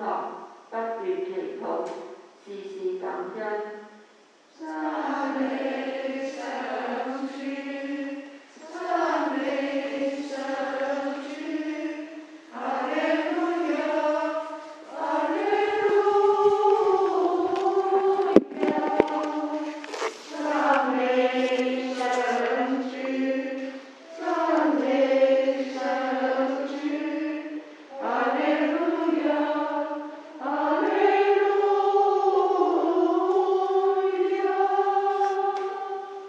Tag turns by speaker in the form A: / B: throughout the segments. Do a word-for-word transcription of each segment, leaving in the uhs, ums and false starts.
A: 堂，不斷祈禱，時時感恩。讚美上主，讚美上主，哈利路亞，哈利路亞，讚美上主，讚美上主，哈利路亞，哈利路亞。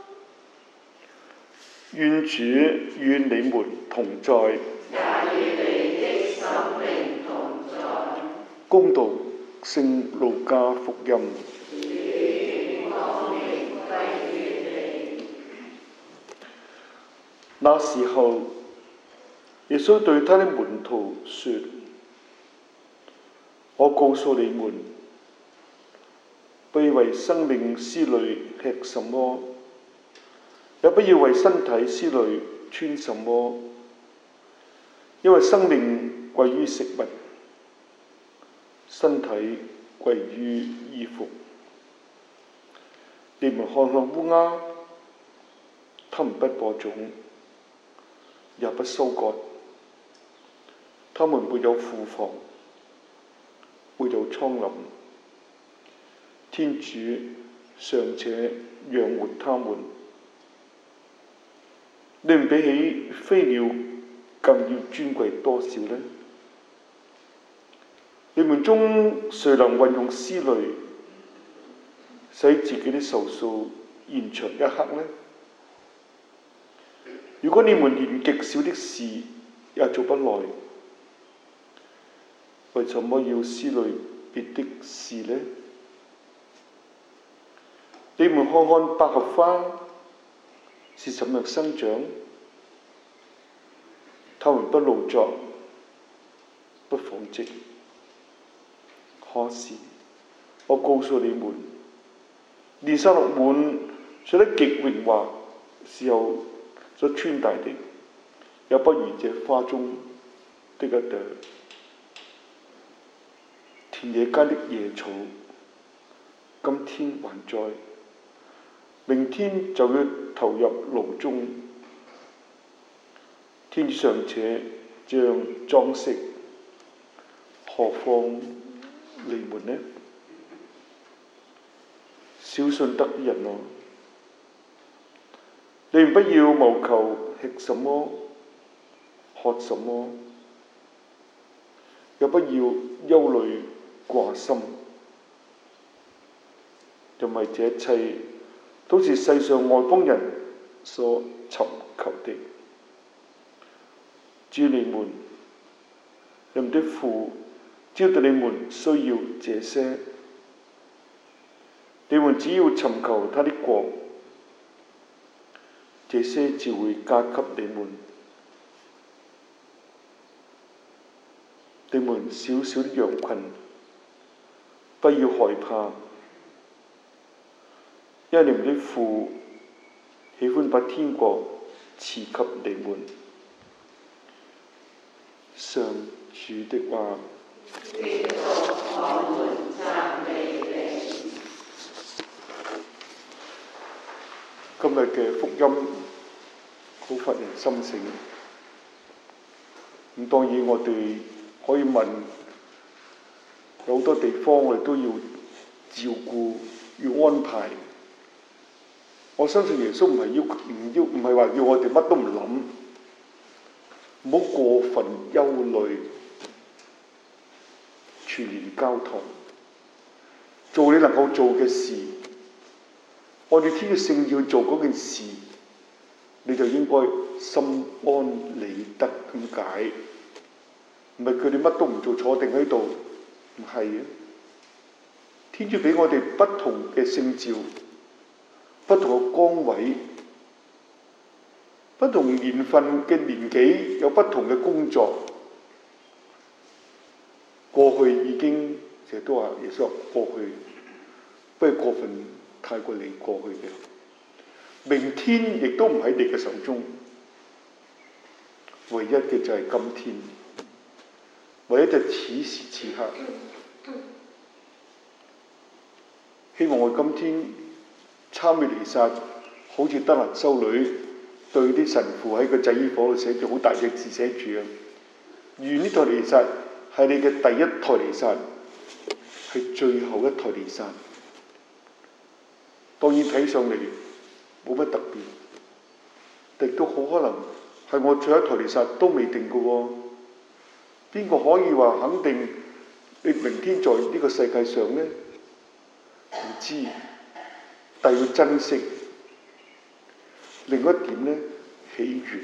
B: 願主與你們同在，
A: 也與你的心靈同在。
B: 恭讀聖路加福音。
A: 主，光榮歸於你。
B: 那時候，耶穌對他的門徒說：我告訴你們，不要為生命思慮吃什麼，也不要為身體思慮穿什麼，因為生命貴於食物，身體貴於衣服。你們看看烏鴉，它們不播種，也不收割，它們沒有庫房，沒有倉廩，天主尚且養活它們，你們比起飛鳥更要尊貴多少呢？你們中誰能運用思慮，使自己的壽數延長一刻呢？如果你們連極小的事也做不來，為什麼要思慮別的事呢？你們看看百合花是怎樣生長，它們不勞作，不紡織。可是我告訴你們，連撒勒滿睡得極榮華時候所穿戴的，也不如這花中的一朵。田野間的野草，今天還在，明天就要投入爐中。天主尚且這樣裝飾，何況你們呢？小信德的人啊，你們不要謀求吃什麼、喝什麼，也不要憂慮掛心，因為這一切都是世上外邦人所尋求的。至於你們，你們的父知道你們需要這些，你們只要尋求他的國，這些就會加給你們。你們小小的羊群，不要害怕，因為你們的父喜歡把天國賜給你們。上主的話。
A: 基督，我們讚美你。
B: 今日嘅福音好發人心醒。咁當然我哋可以問，有好多地方我哋都要照顧，要安排。我相信耶穌唔係要唔要唔係話要我哋乜都唔諗，唔好過分憂慮，全然交託，做你能夠做嘅事，按照天主聖要做嗰件事，你就應該心安理得咁解。唔係佢哋乜都唔做，坐定喺度，唔係嘅。天主俾我哋不同嘅聖召，不同嘅崗位，不同年份嘅年紀有不同嘅工作。過去已經成日都話耶穌話過去，不係過分太過離過去嘅。明天亦都唔喺你嘅手中，唯一嘅就係今天，唯一就此時此刻。 希望我今天參與彌撒，好似德蘭修女對啲神父喺個祭衣火度寫住好大隻字寫住啊，願呢台彌撒係你嘅第一台彌撒，係最後一台彌撒。當然睇上嚟冇乜特別，亦都好可能係我最後一台彌撒都未定嘅喎。邊個可以話肯定你明天在呢個世界上呢？唔知，但要珍惜。另一點呢，喜悅。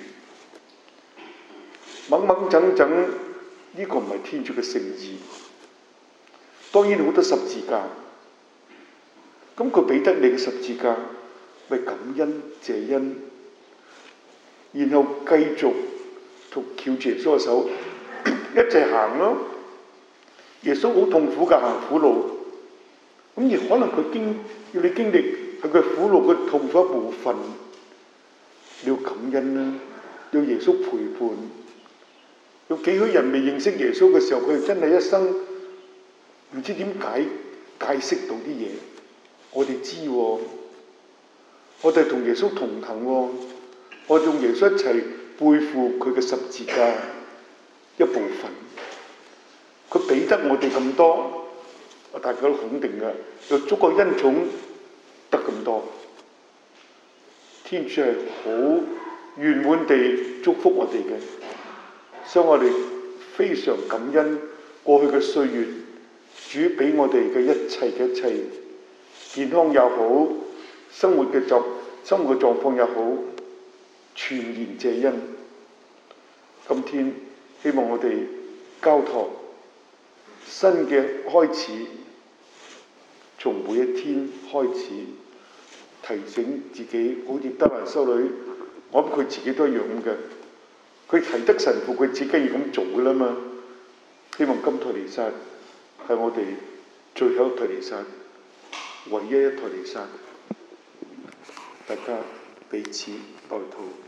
B: 掹掹整整呢個唔係天主嘅誠意。當然好多十字架，咁佢俾得你嘅十字架，咪感恩謝恩，然後繼續同翹住耶穌嘅手一齊行咯。耶穌好痛苦㗎，行苦路。咁而可能佢經要你經歷係佢苦路嘅痛苦一部分，你要感恩啦，要耶穌陪伴。有幾許人未認識耶穌嘅時候，佢哋真係一生唔知點解解釋到啲嘢。我哋知喎，我哋同耶穌同行喎，我哋同耶穌一齊背負佢嘅十字架一部分。佢俾得我哋咁多。大家都肯定嘅，有足夠恩寵得咁多，天主係好圓滿地祝福我哋嘅，所以我哋非常感恩過去嘅歲月，主俾我哋嘅一切嘅一切，健康也好，生活嘅狀生活嘅狀況也好，全然謝恩。今天希望我哋交託新嘅開始。從每一天開始提醒自己，好似德蘭修女，我諗佢自己都一樣嘅。佢提得神父，佢自己要咁做㗎啦嘛。希望今台彌撒係我哋最後一台彌撒，唯一一台彌撒，大家彼此代禱。